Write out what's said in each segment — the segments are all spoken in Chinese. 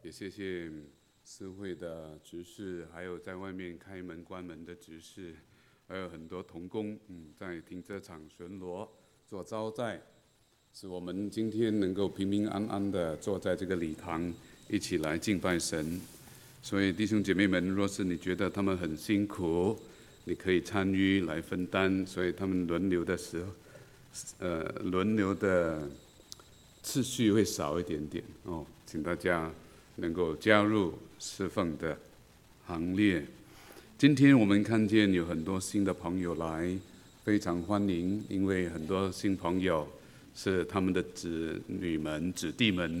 也谢谢司会的执事，还有在外面开门关门的执事，还有很多同工，在停车场巡逻做招待，使我们今天能够平平安安的坐在这个礼堂，一起来敬拜神。所以弟兄姐妹们，若是你觉得他们很辛苦，你可以参与来分担。所以他们轮流的时候，轮流的次序会少一点点哦，请大家能够加入侍奉的行列。今天我们看见有很多新的朋友来，非常欢迎，因为很多新朋友是他们的子女们、子弟们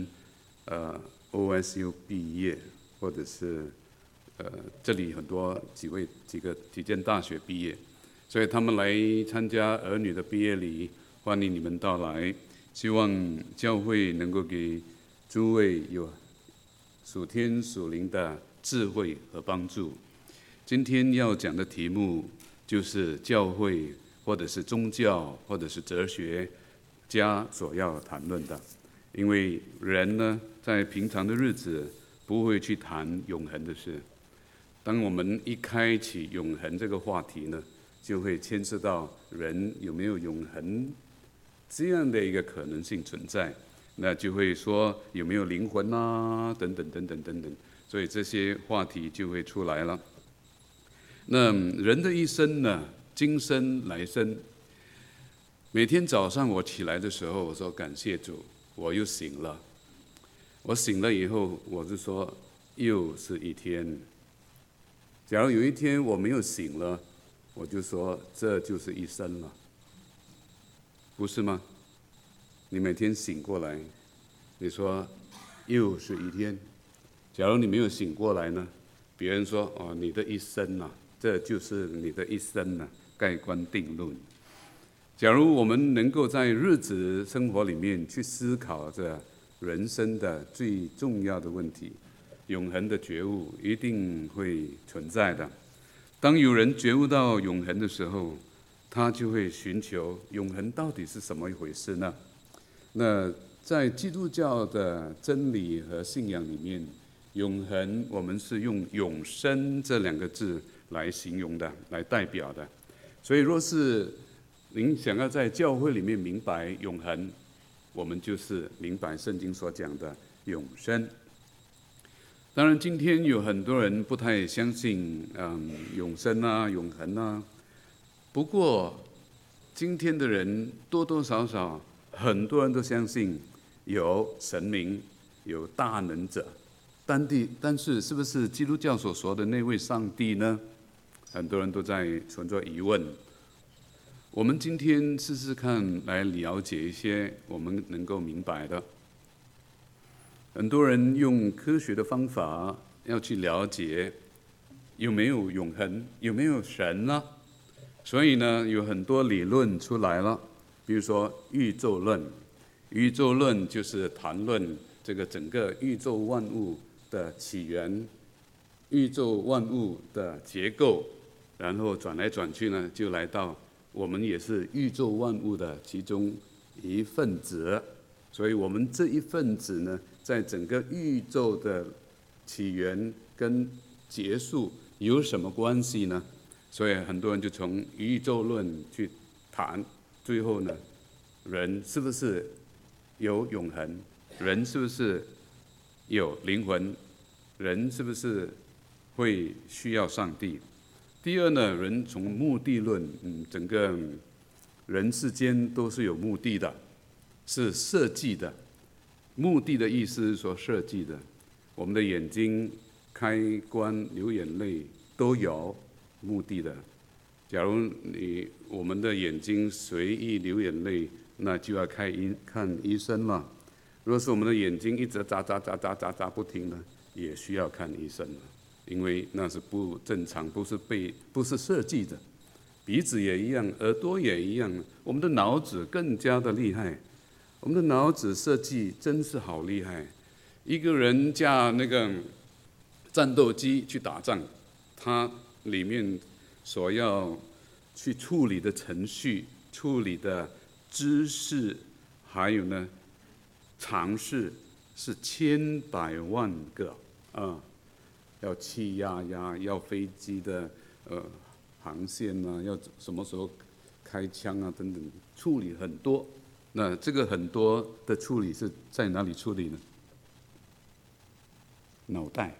，OSU 毕业，或者是这里很多几间大学毕业，所以他们来参加儿女的毕业礼，欢迎你们到来。希望教会能够给诸位有属天属灵的智慧和帮助。今天要讲的题目就是教会或者是宗教或者是哲学家所要谈论的。因为人呢，在平常的日子不会去谈永恒的事，当我们一开启永恒这个话题呢，就会牵涉到人有没有永恒这样的一个可能性存在，那就会说有没有灵魂啊，等等等等等等，所以这些话题就会出来了。那人的一生呢，今生来生，每天早上我起来的时候，我说感谢主，我又醒了。我醒了以后，我就说又是一天。假如有一天我没有醒了，我就说这就是一生了。不是吗？你每天醒过来，你说又是一天。假如你没有醒过来呢，别人说哦，你的一生啊，这就是你的一生啊，盖棺定论。假如我们能够在日子生活里面去思考着人生的最重要的问题，永恒的觉悟一定会存在的。当有人觉悟到永恒的时候，他就会寻求永恒到底是什么一回事呢？那在基督教的真理和信仰里面，永恒我们是用永生这两个字来形容的，来代表的。所以若是您想要在教会里面明白永恒，我们就是明白圣经所讲的永生。当然今天有很多人不太相信永生啊、永恒啊，不过今天的人多多少少很多人都相信有神明，有大能者，但是是不是基督教所说的那位上帝呢？很多人都在存着疑问。我们今天试试看来了解一些我们能够明白的。很多人用科学的方法要去了解有没有永恒，有没有神呢？所以呢，有很多理论出来了，比如说宇宙论。宇宙论就是谈论这个整个宇宙万物的起源、宇宙万物的结构，然后转来转去呢，就来到我们也是宇宙万物的其中一份子。所以我们这一份子呢，在整个宇宙的起源跟结束有什么关系呢？所以很多人就从宇宙论去谈，最后呢，人是不是有永恒？人是不是有灵魂？人是不是会需要上帝？第二呢，人从目的论，整个人世间都是有目的的，是设计的。目的的意思是说设计的。我们的眼睛开关、流眼泪都有目的的。假如我们的眼睛随意流眼泪，那就要看医生了。若是我们的眼睛一直眨不停呢，也需要看医生了，因为那是不正常，不是设计的。鼻子也一样，耳朵也一样，我们的脑子更加的厉害。我们的脑子设计真是好厉害。一个人驾那个战斗机去打仗，它里面所要去处理的程序、处理的知识，还有呢常识， 是千百万个啊，要气压呀，要飞机的航线啊，要什么时候开枪啊等等，处理很多。那这个很多的处理是在哪里处理呢？脑袋，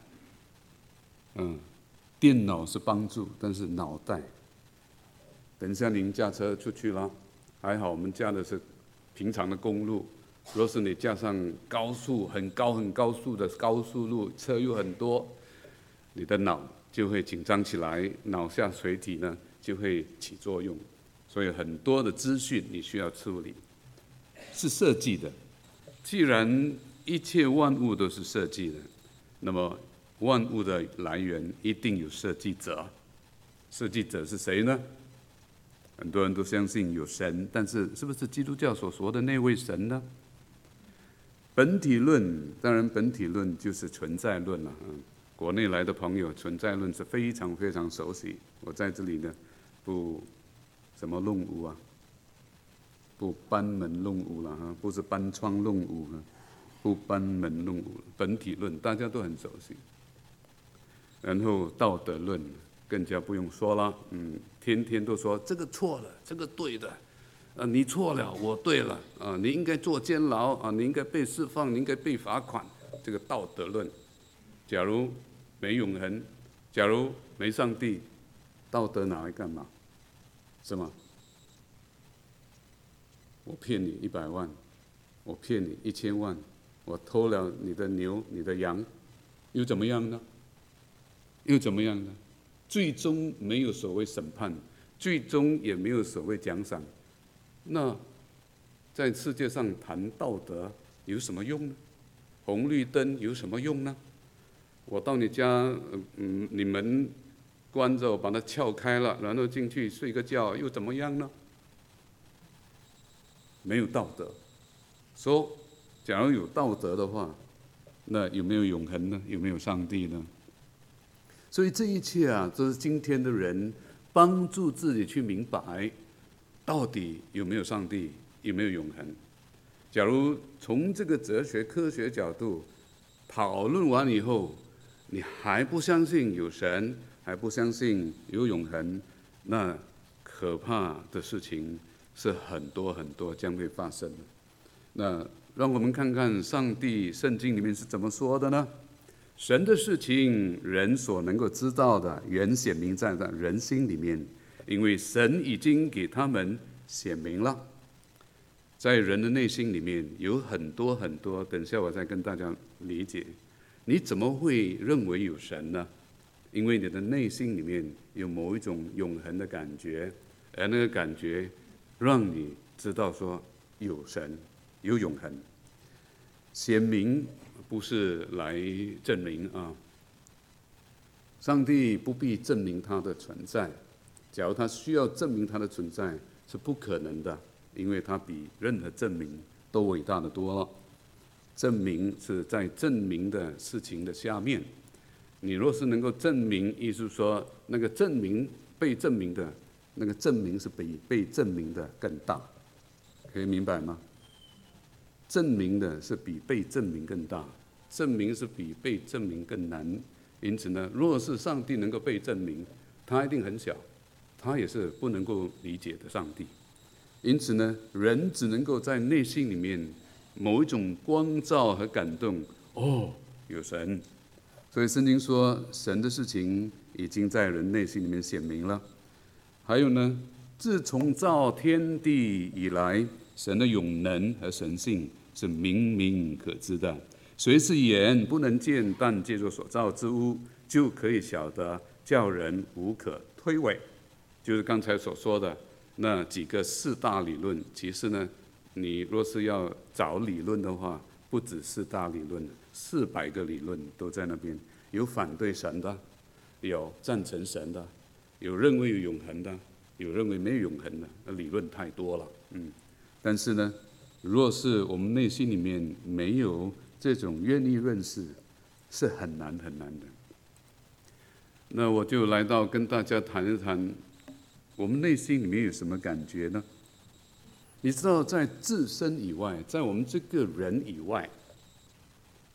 电脑是帮助，但是脑袋。等一下您驾车出去了，还好我们驾的是平常的公路。若是你驾上高速很高速的高速路，车又很多，你的脑就会紧张起来，脑下垂体呢就会起作用，所以很多的资讯你需要处理，是设计的。既然一切万物都是设计的，那么万物的来源一定有设计者。设计者是谁呢？很多人都相信有神，但是是不是基督教所说的那位神呢？本体论，当然本体论就是存在论了。国内来的朋友，存在论是非常非常熟悉。我在这里呢，不什么弄污啊，不班门弄斧了哈，不是搬窗弄斧啊，不班门弄斧。本体论大家都很熟悉。然后道德论更加不用说了，天天都说这个错了，这个对的。你错了，我对了啊！你应该坐监牢啊！你应该被释放，你应该被罚款。这个道德论，假如没永恒，假如没上帝，道德拿来干嘛？是吗？我骗你100万，我骗你1000万，我偷了你的牛、你的羊，又怎么样呢？又怎么样呢？最终没有所谓审判，最终也没有所谓奖赏。那在世界上谈道德有什么用呢？红绿灯有什么用呢？我到你家，你门关着，我把它撬开了，然后进去睡个觉，又怎么样呢？没有道德。说，假如有道德的话，那有没有永恒呢？有没有上帝呢？所以这一切啊，都是今天的人帮助自己去明白。到底有没有上帝？有没有永恒？假如从这个哲学科学角度讨论完以后，你还不相信有神，还不相信有永恒，那可怕的事情是很多很多将会发生的。那让我们看看上帝圣经里面是怎么说的呢？神的事情，人所能够知道的，原显明在人心里面。因为神已经给他们显明了，在人的内心里面有很多很多，等下我再跟大家理解。你怎么会认为有神呢？因为你的内心里面有某一种永恒的感觉，而那个感觉让你知道说有神，有永恒。显明不是来证明啊，上帝不必证明他的存在。假如他需要证明他的存在，是不可能的，因为他比任何证明都伟大的多了。证明是在证明的事情的下面，你若是能够证明，意思说那个证明被证明的那个证明是比被证明的更大，可以明白吗？证明的是比被证明更大，证明是比被证明更难。因此呢，若是上帝能够被证明，他一定很小。他也是不能够理解的上帝，因此呢，人只能够在内心里面某一种光照和感动。有神，所以圣经说，神的事情已经在人内心里面显明了。还有呢，自从造天地以来，神的永能和神性是明明可知的。虽是眼不能见，但借着所造之物，就可以晓得，叫人无可推诿。就是刚才所说的那几个4大理论，其实呢，你若是要找理论的话，不止4大理论，400个理论都在那边。有反对神的，有赞成神的，有认为有永恒的，有认为没有永恒的，理论太多了。但是呢，若是我们内心里面没有这种愿意认识，是很难很难的。那我就来到跟大家谈一谈。我们内心里面有什么感觉呢？你知道，在自身以外，在我们这个人以外，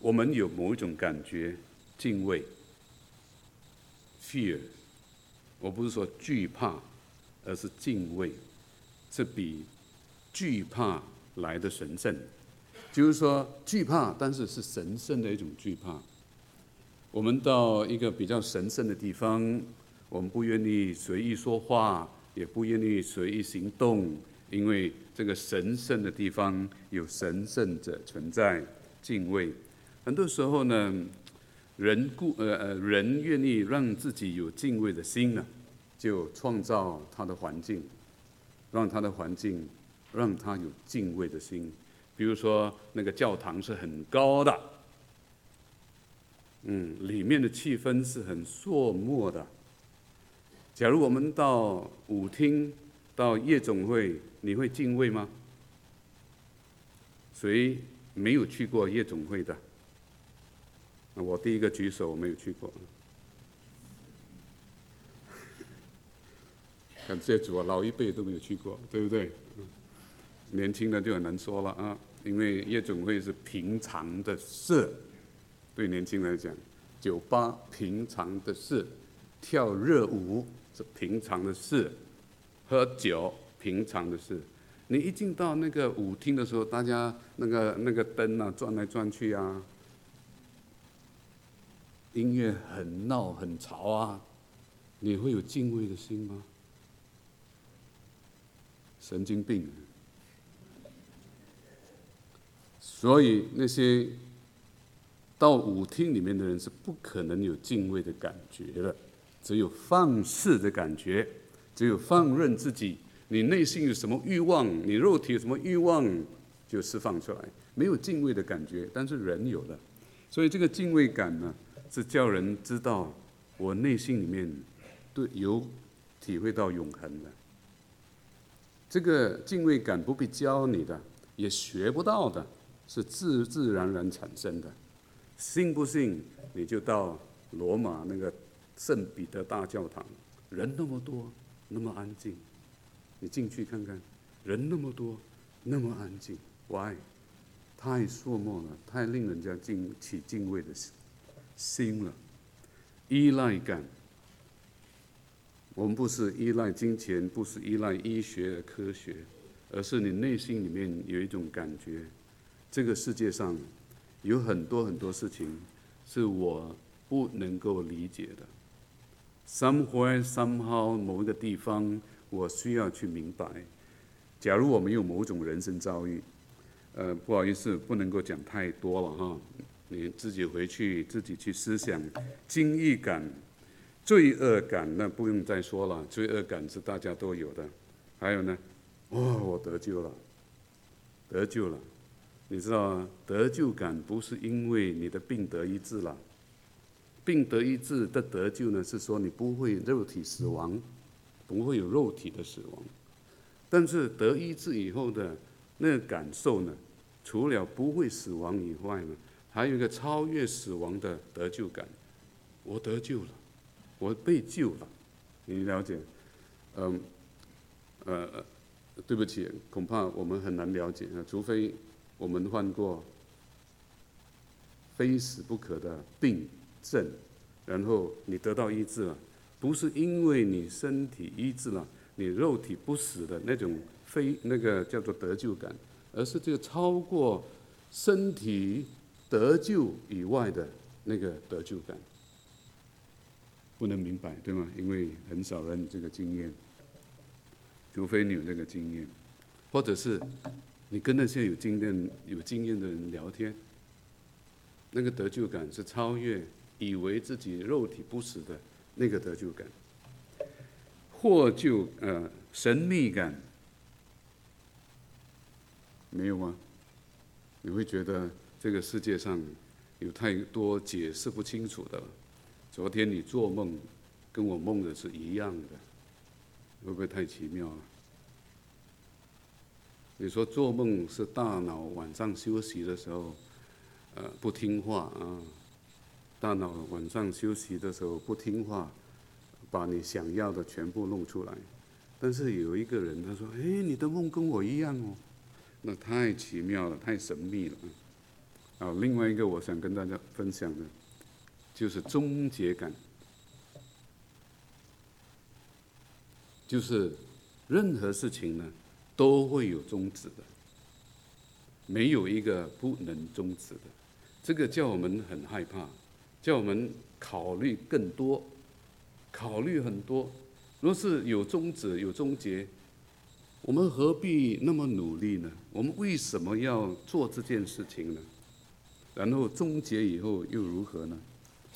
我们有某一种感觉，敬畏 （fear）。我不是说惧怕，而是敬畏，这比惧怕来的神圣。就是说惧怕，但是是神圣的一种惧怕。我们到一个比较神圣的地方，我们不愿意随意说话，也不愿意随意行动，因为这个神圣的地方有神圣者存在，敬畏。很多时候呢，人愿意让自己有敬畏的心呢，就创造他的环境，让他的环境让他有敬畏的心。比如说那个教堂是很高的，里面的气氛是很肃穆的。假如我们到舞厅、到夜总会，你会敬畏吗？谁没有去过夜总会的？我第一个举手，我没有去过。感谢主啊，老一辈都没有去过，对不对？年轻的就很难说了啊，因为夜总会是平常的事，对年轻人来讲，酒吧平常的事，跳热舞是平常的事，喝酒平常的事。你一进到那个舞厅的时候，大家那个灯啊转来转去啊，音乐很闹很吵啊，你会有敬畏的心吗？神经病！所以那些到舞厅里面的人是不可能有敬畏的感觉的，只有放肆的感觉，只有放任自己，你内心有什么欲望，你肉体有什么欲望，就释放出来，没有敬畏的感觉，但是人有的。所以这个敬畏感呢，是叫人知道我内心里面有体会到永恒的。这个敬畏感不必教你的，也学不到的，是自自然然产生的。信不信你就到罗马那个圣彼得大教堂，人那么多，那么安静，你进去看看，人那么多，那么安静 ，why？ 太肃穆了，太令人家起敬畏的心了。依赖感，我们不是依赖金钱，不是依赖医学的科学，而是你内心里面有一种感觉，这个世界上有很多很多事情是我不能够理解的。Somewhere, somehow， 某一个地方，我需要去明白。假如我们有某种人生遭遇，不好意思，不能够讲太多了哈，你自己回去自己去思想。惊异感、罪恶感，那不用再说了，罪恶感是大家都有的。还有呢，我得救了，得救了。你知道得救感不是因为你的病得医治了，病得医治的得救呢，是说你不会肉体死亡，不会有肉体的死亡。但是得医治以后的那个感受呢，除了不会死亡以外呢，还有一个超越死亡的得救感。我得救了，我被救了，你了解？对不起，恐怕我们很难了解，除非我们患过非死不可的病症，然后你得到医治了，不是因为你身体医治了，你肉体不死的那种那个叫做得救感，而是这个超过身体得救以外的那个得救感。不能明白，对吗？因为很少人有这个经验，除非你有这个经验，或者是你跟那些有经验的人聊天，那个得救感是超越以为自己肉体不死的那个得救感。获救神秘感没有吗？你会觉得这个世界上有太多解释不清楚的了。昨天你做梦跟我梦的是一样的，会不会太奇妙了？你说做梦是大脑晚上休息的时候，不听话啊，大脑晚上休息的时候不听话，把你想要的全部弄出来。但是有一个人他说：“你的梦跟我一样哦。”那太奇妙了，太神秘了。 好，另外一个我想跟大家分享的，就是终结感，就是任何事情呢都会有终止的，没有一个不能终止的。这个叫我们很害怕，叫我们考虑更多，考虑很多。若是有终止有终结，我们何必那么努力呢？我们为什么要做这件事情呢？然后终结以后又如何呢？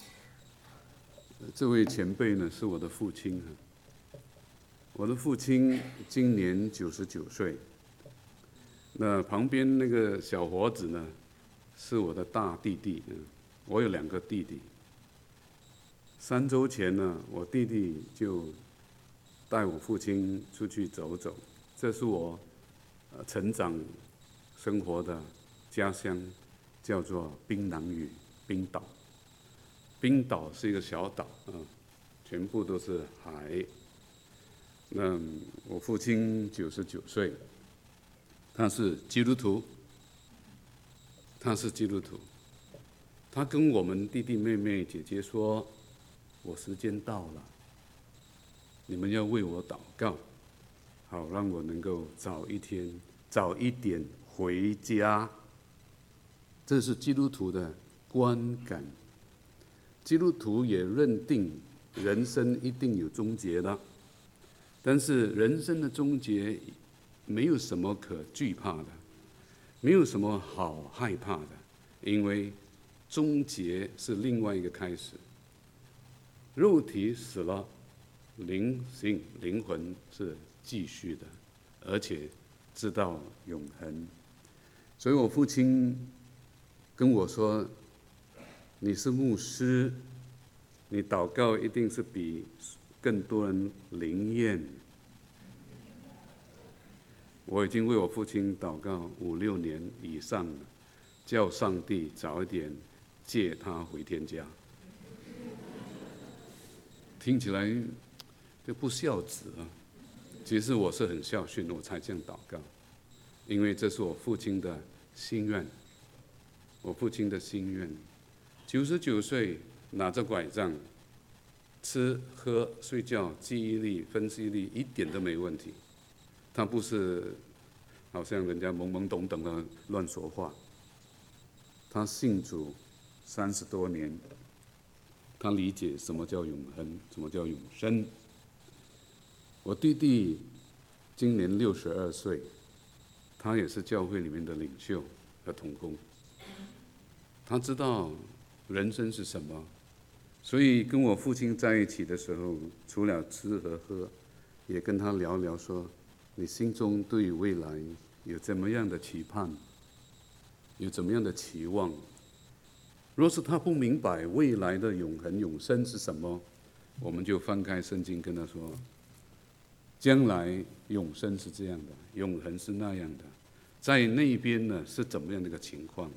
这位前辈呢是我的父亲，我的父亲今年99岁。那旁边那个小伙子呢，是我的大弟弟。我有2个弟弟。3周前呢，我弟弟就带我父亲出去走走。这是我成长生活的家乡，叫做槟榔屿冰岛。冰岛是一个小岛全部都是海。那我父亲99岁，他是基督徒，他跟我们弟弟妹妹姐姐说：“我时间到了，你们要为我祷告，好让我能够早一点回家。”这是基督徒的观感。基督徒也认定人生一定有终结的，但是人生的终结没有什么可惧怕的，没有什么好害怕的，因为终结是另外一个开始。肉体死了，灵魂是继续的，而且知道永恒。所以我父亲跟我说：“你是牧师，你祷告一定是比更多人灵验。”我已经为我父亲祷告5、6年以上了，叫上帝早一点借他回天家。听起来就不孝子啊，其实我是很孝顺，我才这样祷告，因为这是我父亲的心愿。我父亲的心愿，99岁拿着拐杖，吃喝睡觉，记忆力、分析力一点都没问题。他不是好像人家懵懵懂懂的乱说话。他信主30多年，他理解什么叫永恒，什么叫永生。我弟弟今年62岁，他也是教会里面的领袖和同工。他知道人生是什么，所以跟我父亲在一起的时候，除了吃和喝，也跟他聊聊说，你心中对于未来有怎么样的期盼，有怎么样的期望。若是他不明白未来的永恒永生是什么，我们就翻开圣经跟他说，将来永生是这样的，永恒是那样的，在那边呢是怎么样的一个情况。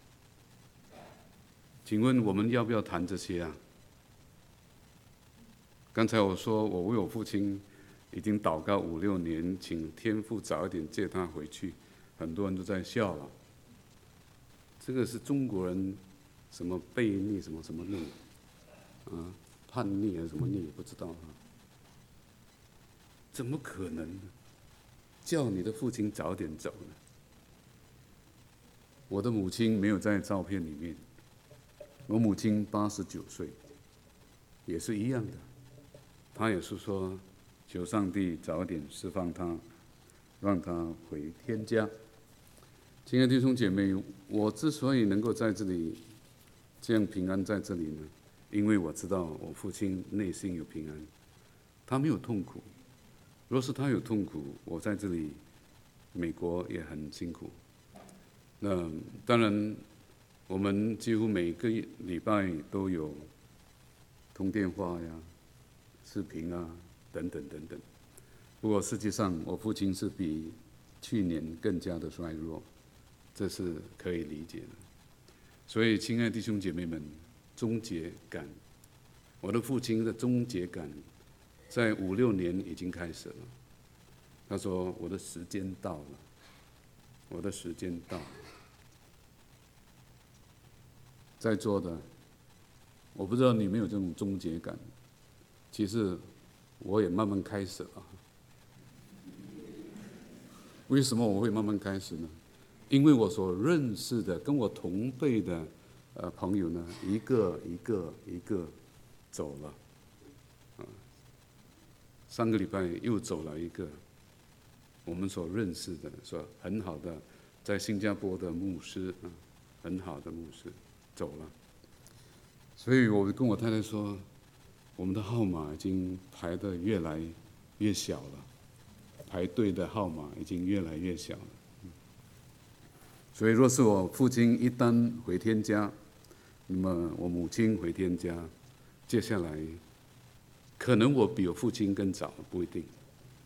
请问我们要不要谈这些啊？刚才我说我为我父亲已经祷告5、6年，请天父早一点接他回去，很多人都在笑了。这个是中国人什么悖逆什么逆叛逆还是什么逆也不知道怎么可能呢？叫你的父亲早点走呢？我的母亲没有在照片里面。我母亲89岁，也是一样的，她也是说，求上帝早点释放她，让她回天家。亲爱的弟兄姐妹，我之所以能够在这里这样平安在这里呢，因为我知道我父亲内心有平安，他没有痛苦。若是他有痛苦，我在这里美国也很辛苦。那当然。我们几乎每个礼拜都有通电话呀、视频啊等等等等。不过实际上，我父亲是比去年更加的衰弱，这是可以理解的。所以，亲爱的弟兄姐妹们，终结感，我的父亲的终结感，在5、6年已经开始了。他说：“我的时间到了，我的时间到了。” 在座的，我不知道你有没有这种终结感。其实我也慢慢开始了。为什么我会慢慢开始呢？因为我所认识的跟我同辈的朋友呢，一个走了。上个礼拜又走了一个我们所认识的，说很好的在新加坡的牧师，很好的牧师走了。所以我跟我太太说，我们的号码已经排得越来越小了，排队的号码已经越来越小了。所以若是我父亲一旦回天家，那么我母亲回天家，接下来可能我比我父亲更早，不一定。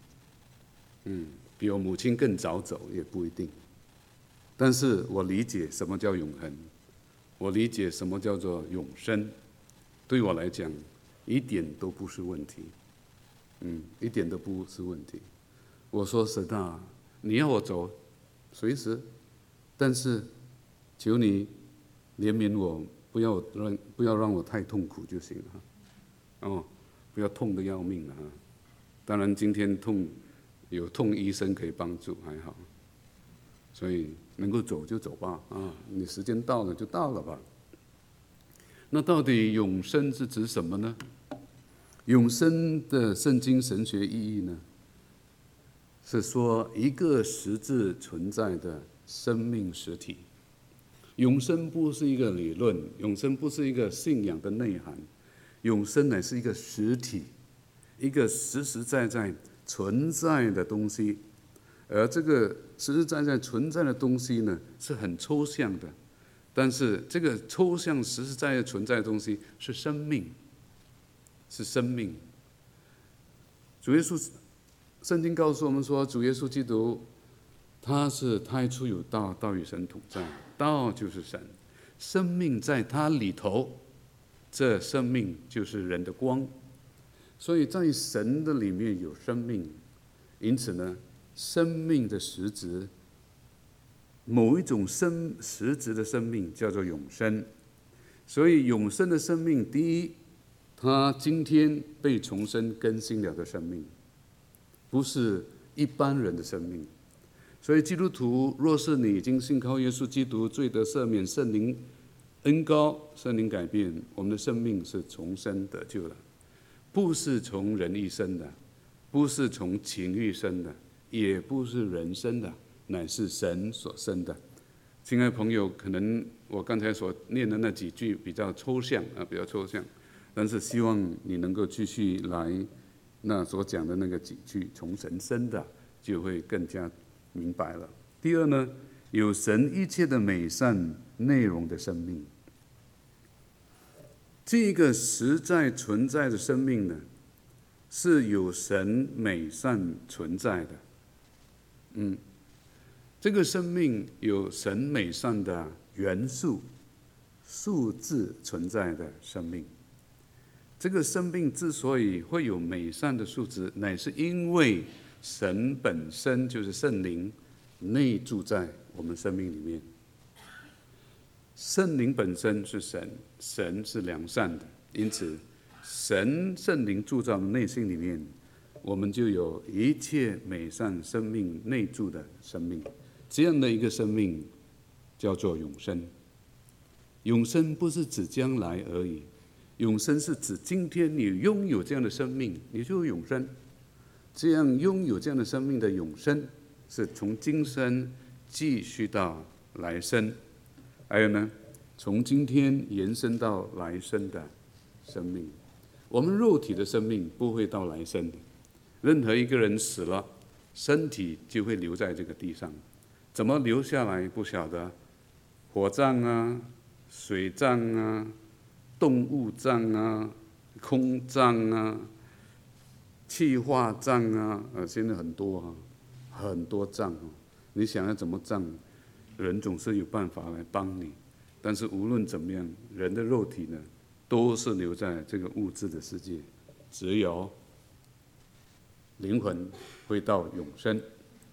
比我母亲更早走也不一定。但是我理解什么叫永恒，我理解什么叫做永生，对我来讲一点都不是问题。一点都不是问题。我说神啊，你要我走，随时，但是求你怜悯我，不要让我太痛苦就行了。不要痛得要命了。当然今天有痛医生可以帮助，还好。所以能够走就走吧，你时间到了就到了吧。那到底永生是指什么呢？永生的圣经神学意义呢，是说一个实质存在的生命实体。永生不是一个理论，永生不是一个信仰的内涵，永生乃是一个实体，一个实实在在存在的东西。而这个实实在在存在的东西呢，是很抽象的，但是这个抽象实实在在存在的东西是生命，是生命。主耶稣，圣经告诉我们说，主耶稣基督他是太初有道，道与神同在，道就是神，生命在他里头，这生命就是人的光。所以在神的里面有生命，因此呢，生命的实质，某一种实质的生命叫做永生。所以永生的生命，第一，他今天被重生更新了的生命，不是一般人的生命。所以基督徒，若是你已经信靠耶稣基督，罪得赦免，圣灵恩膏，圣灵改变，我们的生命是重生得救的，不是从人意生的，不是从情欲生的，也不是人生的，乃是神所生的。亲爱的朋友，可能我刚才所念的那几句比较抽象，但是希望你能够继续来那所讲的那个几句，从神生的，就会更加明白了。第二呢，有神一切的美善内容的生命。这个实在存在的生命呢，是有神美善存在的。这个生命有神美善的元素、数字存在的生命。这个生命之所以会有美善的数字，乃是因为神本身就是圣灵内住在我们生命里面。圣灵本身是神，神是良善的，因此圣灵住在我们内心里面，我们就有一切美善生命内住的生命。这样的一个生命叫做永生。永生不是指将来而已，永生是指今天你拥有这样的生命，你就有永生。这样拥有这样的生命的永生，是从今生继续到来生，还有呢，从今天延伸到来生的生命。我们肉体的生命不会到来生的，任何一个人死了，身体就会留在这个地上。怎么留下来不晓得，火葬啊，水葬啊，动物葬啊，空葬啊，气化葬啊，现在很多葬。你想要怎么葬，人总是有办法来帮你。但是无论怎么样，人的肉体呢，都是留在这个物质的世界，只有灵魂会到永生。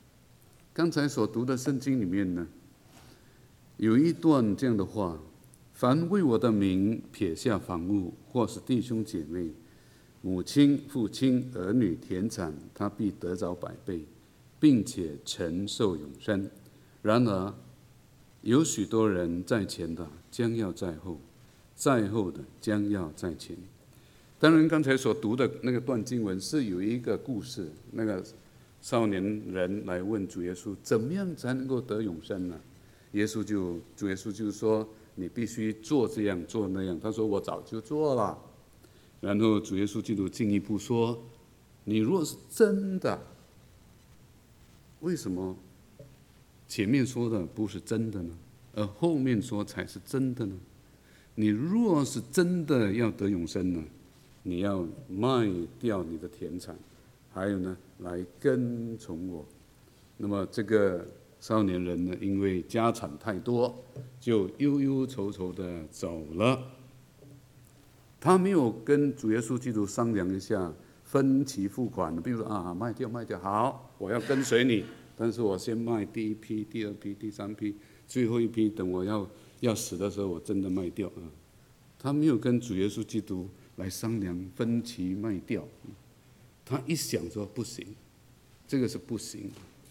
刚才所读的圣经里面呢，有一段这样的话， 凡为我的名撇下房屋，或是弟兄姐妹、母亲、父亲、儿女、田产，他必得着100倍，并且承受永生。然而，有许多人在前的将要在后，在后的将要在前。当然，刚才所读的那个段经文是有一个故事，那个少年人来问主耶稣，怎么样才能够得永生呢？主耶稣就说，你必须做这样做那样。他说我早就做了。然后主耶稣基督进一步说，你若是真的，为什么前面说的不是真的呢？而后面说才是真的呢？你若是真的要得永生呢，你要卖掉你的田产，还有呢，来跟从我。那么这个少年人呢，因为家产太多，就忧忧愁愁的走了。他没有跟主耶稣基督商量一下分期付款，比如说卖掉，好，我要跟随你，但是我先卖第一批、第二批、第三批，最后一批等我要死的时候，我真的卖掉啊。他没有跟主耶稣基督来商量分期卖掉，他一想说不行，这个是不行。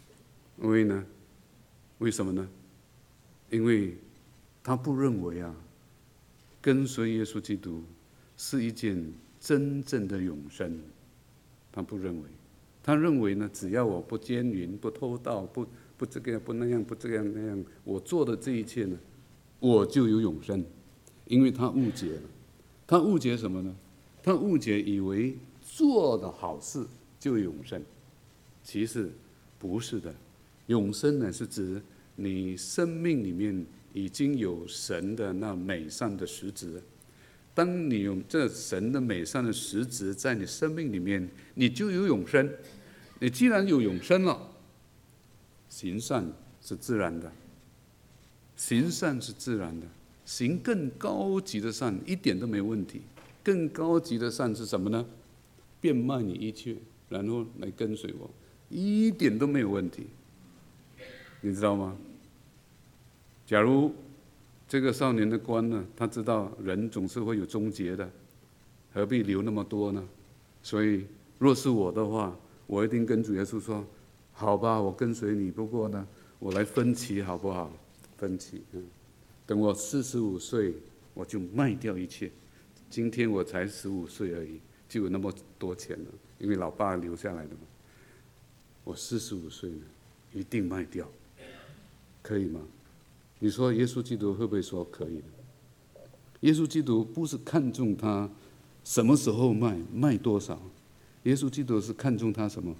为什么呢？因为他不认为跟随耶稣基督是一件真正的永生，他不认为。他认为呢，只要我不奸淫、不偷盗、不这个不那样、不这样那样，我做的这一切呢，我就有永生。因为他误解了，他误解什么呢？他误解以为做的好事就有永生，其实不是的。永生呢，是指你生命里面已经有神的那美善的实质。当你有这神的美善的实质在你生命里面，你就有永生。你既然有永生了，行善是自然的，行善是自然的，行更高级的善一点都没问题。更高级的善是什么呢？变卖你一切，然后来跟随我，一点都没有问题。你知道吗？假如这个少年的官呢，他知道人总是会有终结的，何必留那么多呢？所以，若是我的话，我一定跟主耶稣说：“好吧，我跟随你，不过呢，我来分期好不好？分期，等我45岁，我就卖掉一切。今天我才15岁而已，就有那么多钱了，因为老爸留下来的嘛。我45岁呢，一定卖掉，可以吗？”你说耶稣基督会不会说可以的？耶稣基督不是看重他什么时候卖多少，耶稣基督是看重他什么？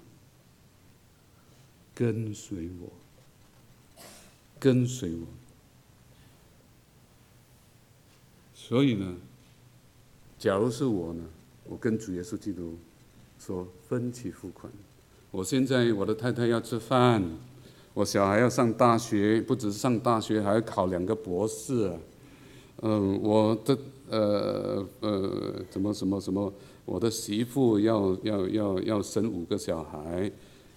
跟随我，跟随我。所以呢，假如是我呢，我跟主耶稣基督说分期付款。我现在我的太太要吃饭，我小孩要上大学，不只是上大学，还要考2个博士。我的什么，我的媳妇要生5个小孩，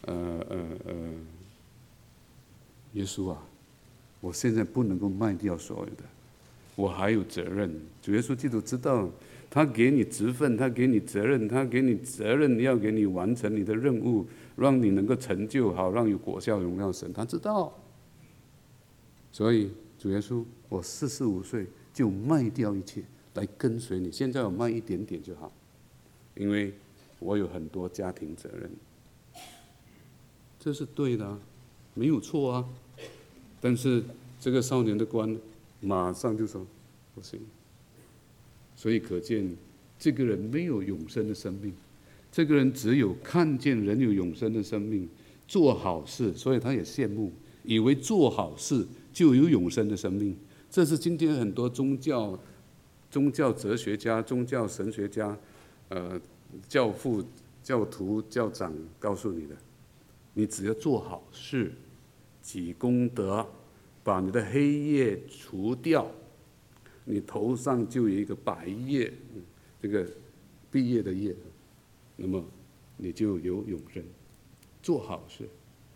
耶稣啊，我现在不能够卖掉所有的，我还有责任。主耶稣基督知道，他给你职分，他给你责任，他给你责任要给你完成你的任务，让你能够成就好，让有果效荣耀神，他知道。所以主耶稣，我45岁就卖掉一切来跟随你。现在我卖一点点就好，因为我有很多家庭责任。这是对的，没有错啊。但是这个少年的官马上就说不行。所以可见，这个人没有永生的生命。这个人只有看见人有永生的生命，做好事，所以他也羡慕，以为做好事就有永生的生命。这是今天很多宗教哲学家、宗教神学家、教父、教徒、教长告诉你的。你只要做好事，积功德，把你的黑夜除掉，你头上就有一个白叶，这个毕业的业，那么你就有永生。做好事。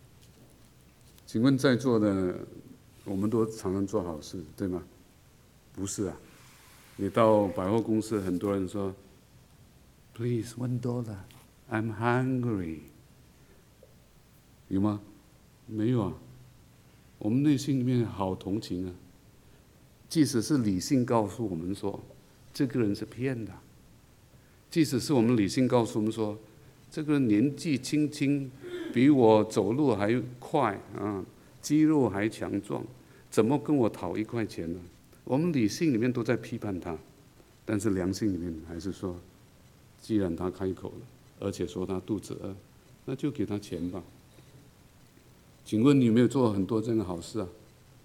请问在座的，我们都常常做好事，对吗？ 不是啊，你到百货公司，很多人说 ，Please $1, I'm hungry， 有吗？没有啊，我们内心里面好同情啊。即使是理性告诉我们说，这个人是骗的；即使是我们理性告诉我们说，这个人年纪轻轻，比我走路还快啊，肌肉还强壮，怎么跟我讨1块钱呢？我们理性里面都在批判他，但是良心里面还是说，既然他开口了，而且说他肚子饿，那就给他钱吧。请问你有没有做很多这样的好事啊？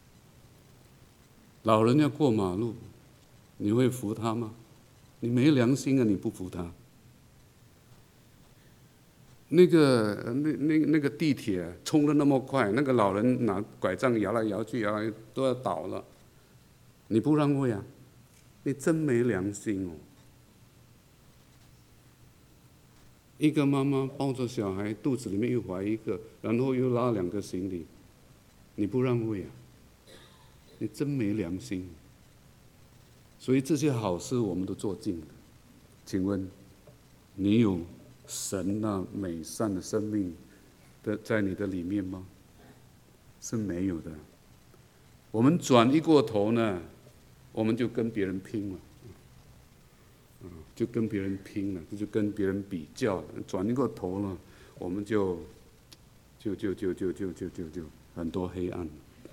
老人要过马路，你会扶他吗？你没良心啊！你不扶他。那个地铁冲得那么快，那个老人拿拐杖摇来摇去，摇来都要倒了，你不让位啊？你真没良心哦！一个妈妈抱着小孩，肚子里面又怀一个，然后又拉2个行李，你不让位啊？你真没良心。所以这些好事我们都做尽了，请问你有神那美善的生命在你的里面吗？是没有的。我们转移过头呢，我们就跟别人拼了，就跟别人拼了，就跟别人比较了。转移过头了，我们就很多黑暗。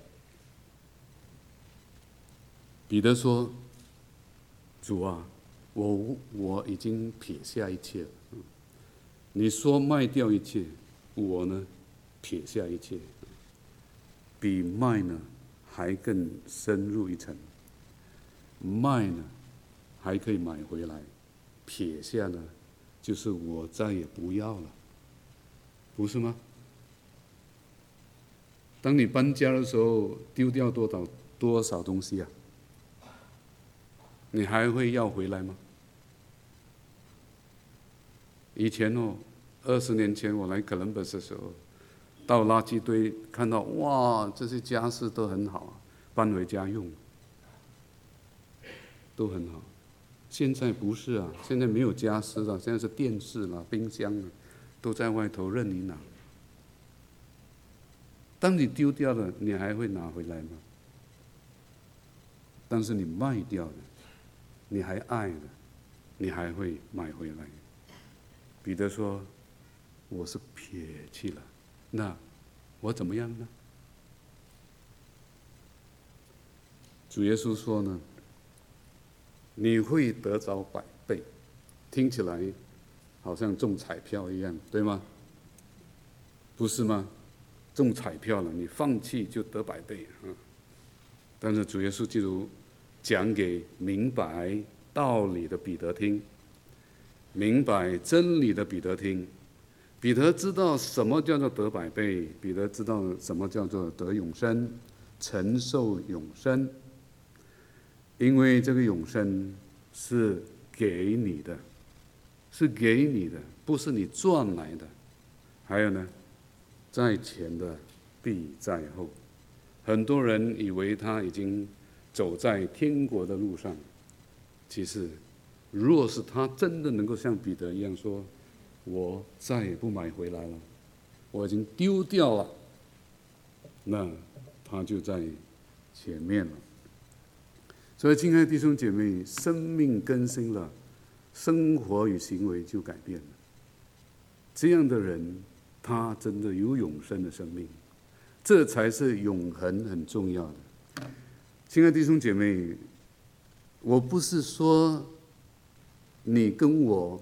彼得说：“主啊，我已经撇下一切了。你说卖掉一切，我呢，撇下一切，比卖呢还更深入一层。卖呢还可以买回来，撇下呢，就是我再也不要了，不是吗？当你搬家的时候，丢掉多少东西啊？你还会要回来吗？以前哦，20年前我来 Columbus 的时候，到垃圾堆看到哇，这些家私都很好，搬回家用，都很好。现在不是啊，现在没有家私了，现在是电视啦、冰箱啦，都在外头任你拿。当你丢掉了，你还会拿回来吗？但是你卖掉了，你还爱了，你还会买回来。彼得说：“我是撇弃了，那我怎么样呢？”主耶稣说呢：“你会得着100倍。”听起来好像中彩票一样，对吗？不是吗？中彩票了，你放弃就得100倍啊！但是主耶稣基督讲给明白道理的彼得听，明白真理的彼得听。彼得知道什么叫做得100倍，彼得知道什么叫做得永生，承受永生。因为这个永生是给你的，是给你的，不是你赚来的。还有呢，在前的必在后。很多人以为他已经走在天国的路上，其实若是他真的能够像彼得一样说：“我再也不买回来了，我已经丢掉了”，那他就在前面了。所以，亲爱的弟兄姐妹，生命更新了，生活与行为就改变了。这样的人，他真的有永生的生命，这才是永恒很重要的。亲爱的弟兄姐妹，我不是说你跟我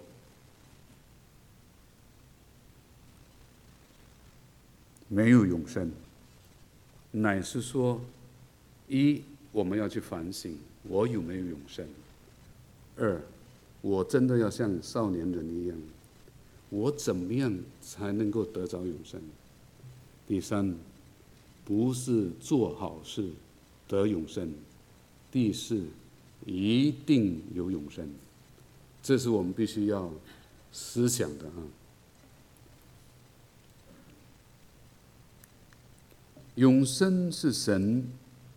没有永生，乃是说，我们要去反省我有没有永生；二，我真的要像少年人一样，我怎么样才能够得着永生？第三，不是做好事得永生；第四，一定有永生。这是我们必须要思想的啊。永生是神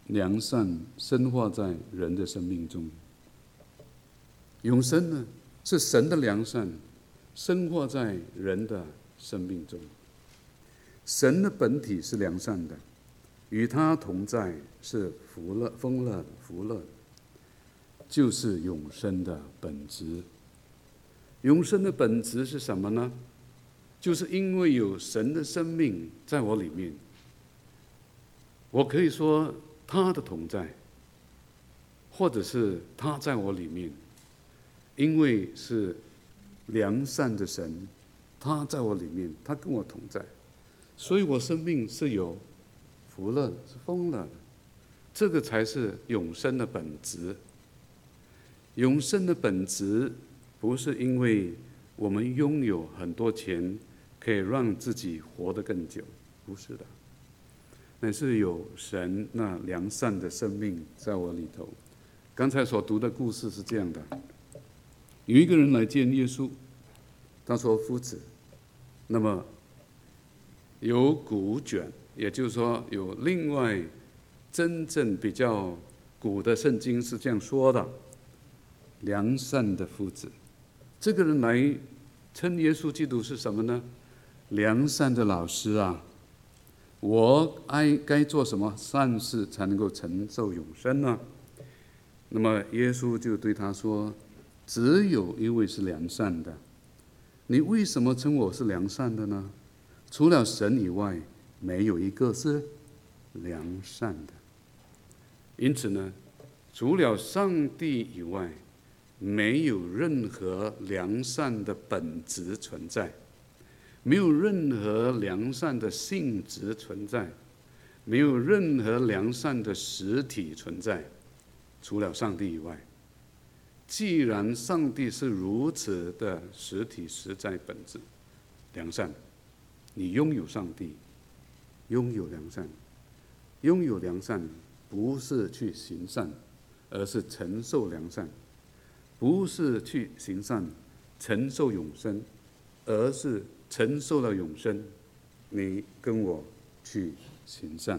良善深化在人的生命中。永生呢，是神的良善深化在人的生命中。神的本体是良善的，与他同在是丰乐的福乐，就是永生的本质。永生的本质是什么呢？就是因为有神的生命在我里面，我可以说他的同在，或者是他在我里面，因为是良善的神，他在我里面，他跟我同在，所以我生命是有福乐，是丰乐的。这个才是永生的本质。永生的本质不是因为我们拥有很多钱可以让自己活得更久，不是的，乃是有神那良善的生命在我里头。刚才所读的故事是这样的：有一个人来见耶稣，他说：“夫子，那么有古卷，也就是说有另外真正比较古的圣经是这样说的，良善的夫子。这个人来称耶稣基督是什么呢？良善的老师啊！我该做什么善事才能够承受永生呢？”那么耶稣就对他说：“只有一位是良善的。你为什么称我是良善的呢？除了神以外，没有一个是良善的。因此呢，除了上帝以外，没有任何良善的本质存在，没有任何良善的性质存在，没有任何良善的实体存在，除了上帝以外。既然上帝是如此的实体实在本质良善，你拥有上帝，拥有良善。拥有良善不是去行善，而是承受良善；不是去行善承受永生，而是承受了永生，你跟我去行善。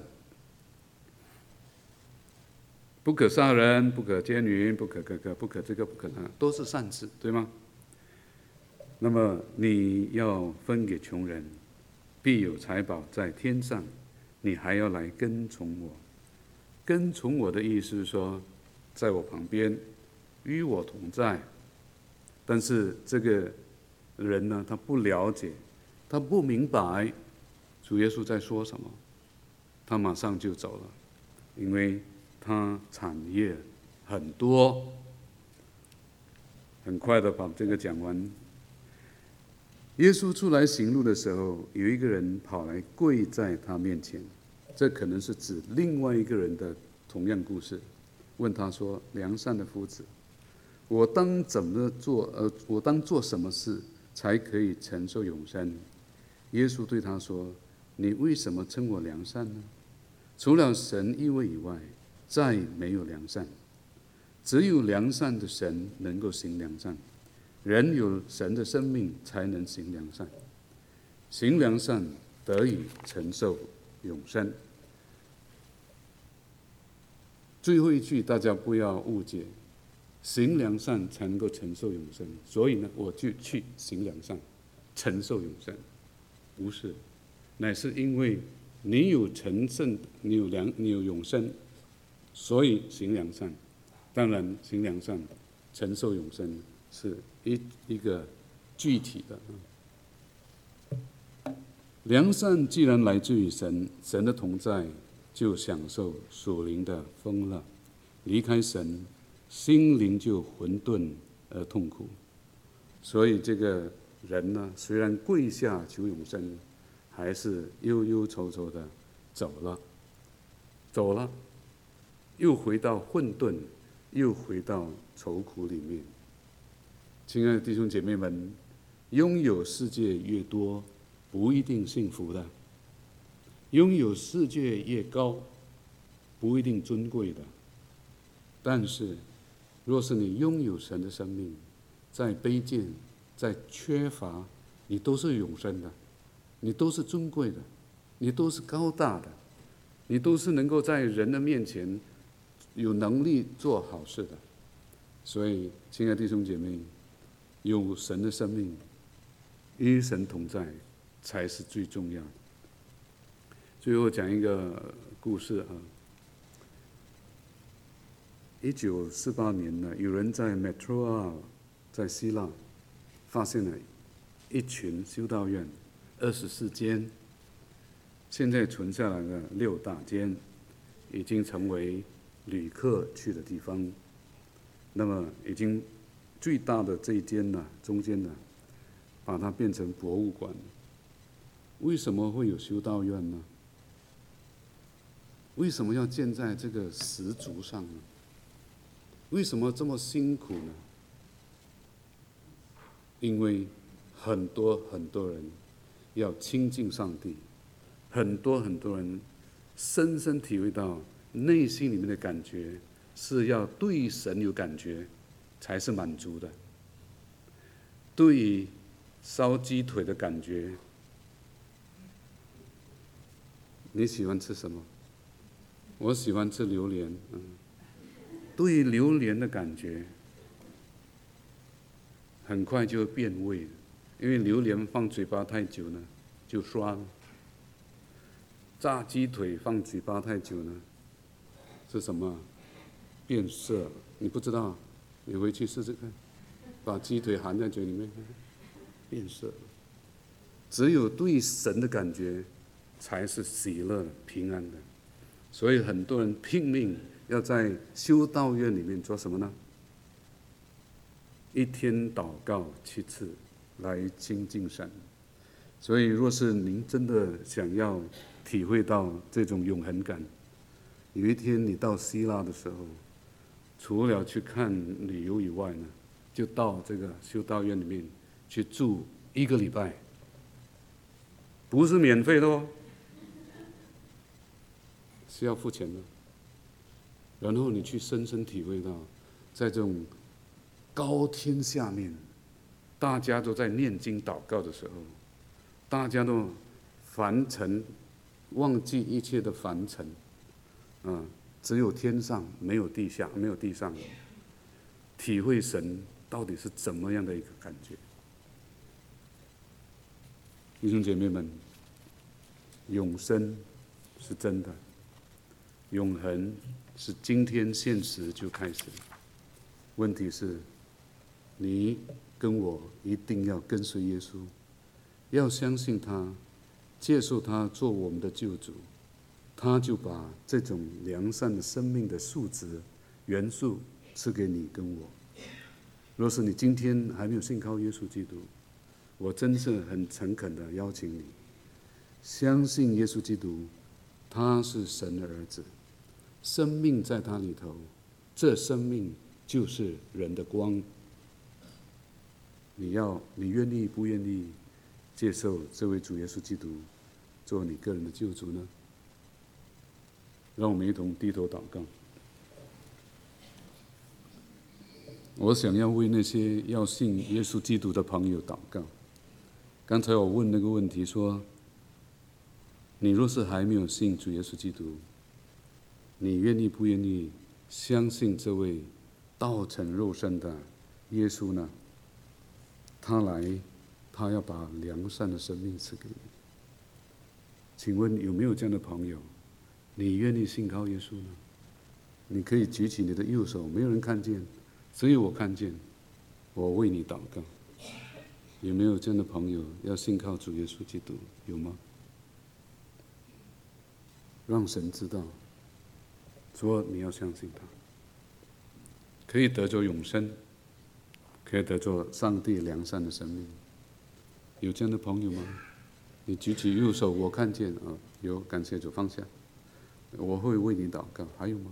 不可杀人，不可奸淫，不可不可这个，不可那，都是善事，对吗？那么你要分给穷人，必有财宝在天上，你还要来跟从我。跟从我的意思是说，在我旁边，与我同在。但是这个人呢，他不了解，他不明白主耶稣在说什么，他马上就走了，因为他产业很多。很快的把这个讲完。耶稣出来行路的时候，有一个人跑来跪在他面前，这可能是指另外一个人的同样故事，问他说：“良善的夫子，我当怎么做？我当做什么事才可以承受永生？”耶稣对他说：“你为什么称我良善呢？除了神一位以外，再没有良善。只有良善的神能够行良善，人有神的生命才能行良善，行良善得以承受永生。”最后一句大家不要误解，行良善才能够承受永生，所以呢，我就去行良善，承受永生，不是，乃是因为你有成圣，你有永生，所以行良善。当然，行良善、承受永生是一个具体的。良善既然来自于神，神的同在，就享受属灵的丰乐；离开神，心灵就混沌而痛苦。所以这个人呢，虽然跪下求永生，还是忧忧愁愁的走了，又回到混沌，又回到愁苦里面。亲爱的弟兄姐妹们，拥有世界越多，不一定幸福的；拥有世界越高，不一定尊贵的。但是，若是你拥有神的生命，在卑贱，在缺乏，你都是永生的，你都是尊贵的，你都是高大的。 你都是能够在人的面前有能力做好事的。所以，亲爱的弟兄姐妹，有神的生命，与神同在，才是最重要的。最后讲一个故事啊。1948年呢，有人在 Metroa 在希腊发现了一群修道院，24间，现在存下来的6大间，已经成为旅客去的地方。那么已经最大的这一间呢，中间呢，把它变成博物馆。为什么会有修道院呢？为什么要建在这个石柱上呢？为什么这么辛苦呢？因为很多人要亲近上帝，很多人深深体会到内心里面的感觉是要对神有感觉才是满足的。对于烧鸡腿的感觉，你喜欢吃什么？我喜欢吃榴莲。对于榴莲的感觉，很快就会变味了，因为榴莲放嘴巴太久呢，就酸了。炸鸡腿放嘴巴太久呢，是什么？变色了。你不知道，你回去试试看，把鸡腿含在嘴里面，变色了。只有对神的感觉，才是喜乐平安的。所以很多人拼命要在修道院里面做什么呢？一天祷告7次，来亲近神。所以，若是您真的想要体会到这种永恒感，有一天你到希腊的时候，除了去看旅游以外呢，就到这个修道院里面去住1个礼拜，不是免费的哦，是要付钱的。然后你去深深体会到，在这种高天下面，大家都在念经祷告的时候，大家都凡尘，忘记一切的凡尘，只有天上，没有地下，没有地上，体会神到底是怎么样的一个感觉。弟兄姐妹们，永生是真的，永恒是今天现实就开始。问题是，你跟我一定要跟随耶稣，要相信他，接受他做我们的救主，他就把这种良善的生命的素质元素赐给你跟我。若是你今天还没有信靠耶稣基督，我真是很诚恳的邀请你，相信耶稣基督，他是神的儿子，生命在他里头，这生命就是人的光。你愿意不愿意接受这位主耶稣基督做你个人的救主呢？让我们一同低头祷告。我想要为那些要信耶稣基督的朋友祷告。刚才我问那个问题说，你若是还没有信主耶稣基督，你愿意不愿意相信这位道成肉身的耶稣呢？他来，他要把良善的生命赐给你。请问有没有这样的朋友？你愿意信靠耶稣呢？你可以举起你的右手，没有人看见，只有我看见，我为你祷告。有没有这样的朋友要信靠主耶稣基督？有吗？让神知道，说你要相信他，可以得着永生，可以得着上帝良善的生命。有这样的朋友吗？你举起右手，我看见啊，有，感谢主，放下，我会为你祷告。还有吗？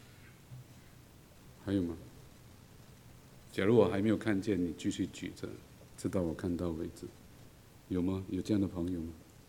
还有吗？假如我还没有看见，你继续举着，直到我看到为止。有吗？有这样的朋友吗？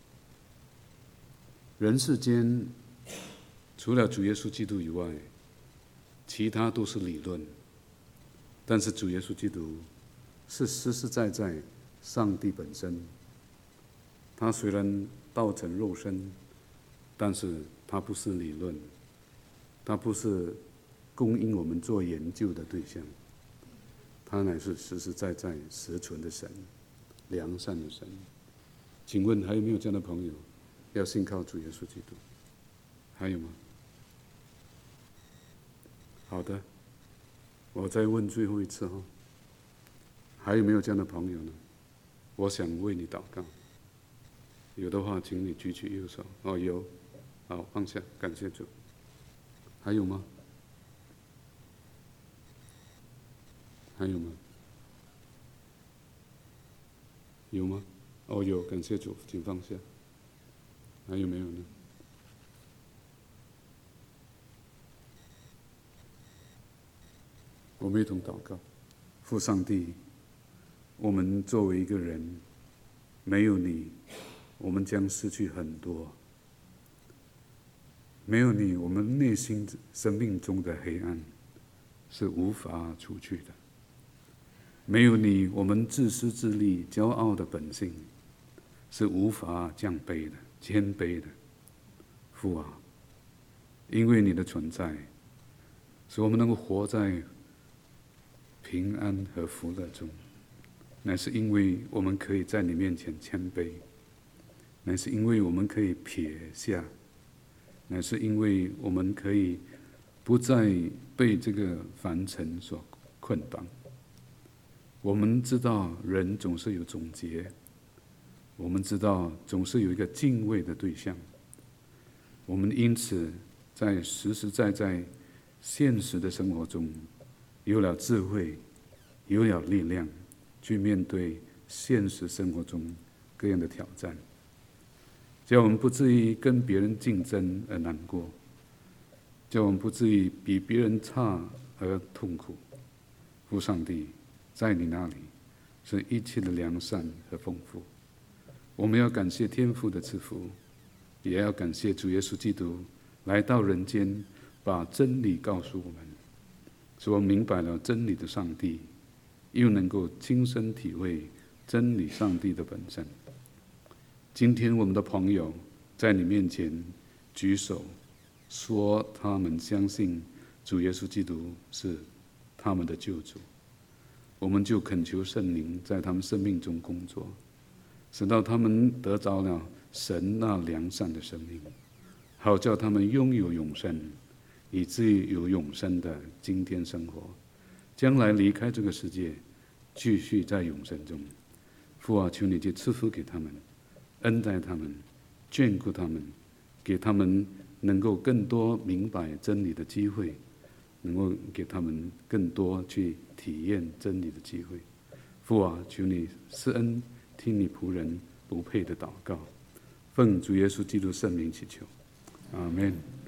人世间除了主耶稣基督以外，其他都是理论，但是主耶稣基督是实实在在上帝本身。他虽然道成肉身，但是他它不是理论，它不是供应我们做研究的对象，它乃是实实在在实存的神，良善的神。请问还有没有这样的朋友要信靠主耶稣基督？还有吗？好的，我再问最后一次哈，还有没有这样的朋友呢？我想为你祷告。有的话，请你举起右手。哦，有，好，放下，感谢主。还有吗？还有吗？有吗？哦，有，感谢主，请放下。还有没有呢？我们一同祷告。父上帝，我们作为一个人，没有你，我们将失去很多。没有你，我们内心生命中的黑暗是无法除去的。没有你，我们自私自利、骄傲的本性是无法降卑的、谦卑的。父啊，因为你的存在，使我们能够活在平安和福乐中，乃是因为我们可以在你面前谦卑，乃是因为我们可以撇下，乃是因为我们可以不再被这个凡尘所捆绑。我们知道人总是有总结，我们知道总是有一个敬畏的对象，我们因此在实实在在现实的生活中有了智慧，有了力量去面对现实生活中各样的挑战，叫我们不至于跟别人竞争而难过，叫我们不至于比别人差而痛苦。父上帝，在你那里是一切的良善和丰富。我们要感谢天父的赐福，也要感谢主耶稣基督来到人间，把真理告诉我们，使我们明白了真理的上帝，又能够亲身体会真理上帝的本身。今天我们的朋友在你面前举手，说他们相信主耶稣基督是他们的救主，我们就恳求圣灵在他们生命中工作，使到他们得着了神那良善的生命，好叫他们拥有永生，以至于有永生的今天生活，将来离开这个世界，继续在永生中。父啊，求你去赐福给他们，恩待他们，眷顾他们，给他们能够更多明白真理的机会，能够给他们更多去体验真理的机会。父啊，求你施恩，听你仆人不配的祷告，奉主耶稣基督圣名祈求，阿们。